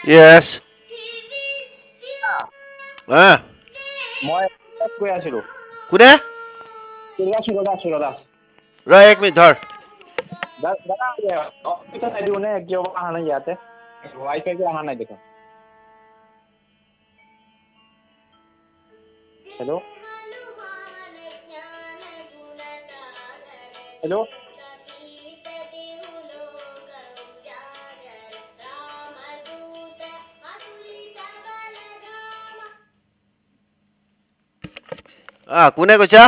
Yes. Ah. মই কৈ আছিলো কোনে? দাস ৰ 1 মিনিট ধৰ। দাদা অফিচত চাই দিওঁ নে কিয় অহা নাই ইয়াতে ৱাইফাইটো অহা নাই দেখোন হেল্ল' হেল্ল' কোনে কৈছা?